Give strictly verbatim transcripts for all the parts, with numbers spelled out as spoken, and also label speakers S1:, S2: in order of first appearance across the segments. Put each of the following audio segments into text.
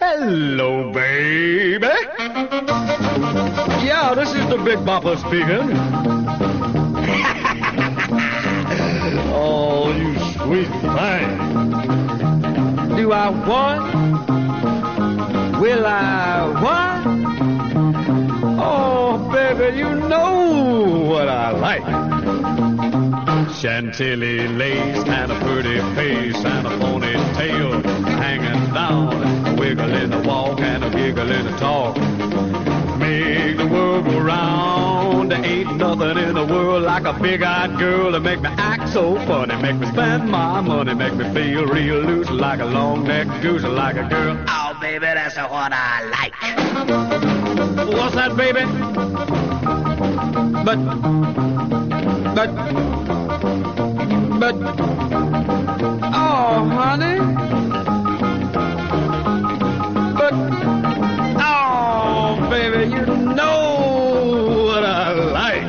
S1: Hello, baby. Yeah, this is the Big Bopper speaking. Oh, you sweet thing. Do I what? Will I what? Oh, baby, you know what I like. Chantilly lace and a pretty face and a ponytail hanging down, a wiggle in the walk and a giggle in the talk. Make the world go round. There ain't nothing in the world like a big-eyed girl to make me act so funny, make me spend my money, make me feel real loose like a long-necked goose, like a girl.
S2: Oh, baby, that's what I like.
S1: What's that, baby? But, but, but, oh, honey. But, oh, baby, you know what I like.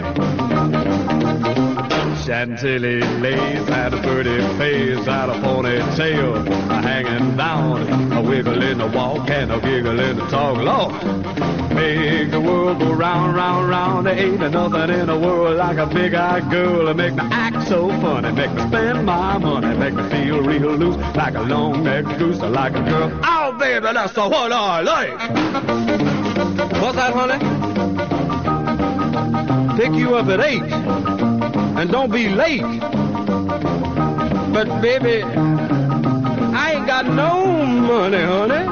S1: Chantilly lace had a pretty face, had a ponytail hanging down, a wiggle in the walk and a giggle in the talk. Lord, make the world go round, round, round. There ain't nothing in the world like a big-eyed girl to make me act so funny, make me spend my money, make me feel real loose like a long-necked goose, like a girl. Oh, baby, that's the what I like. What's that, honey? Pick you up at eight, and don't be late. But, baby, I ain't got no money, honey.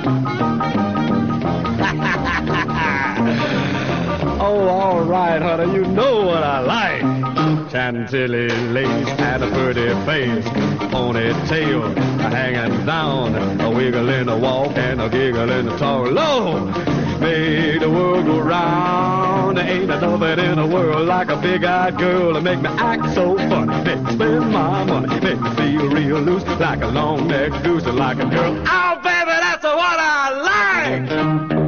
S1: Oh, all right, honey, you know what I like. Chantilly lace and a pretty face, ponytail hanging down, a wiggle in the walk and a giggle in the talk. Lord, make the world go round. There ain't nothing in the world like a big-eyed girl to make me act so funny, make me spend my money, make me feel real loose like a long-necked goose, like a girl. Oh, baby, that's what I like.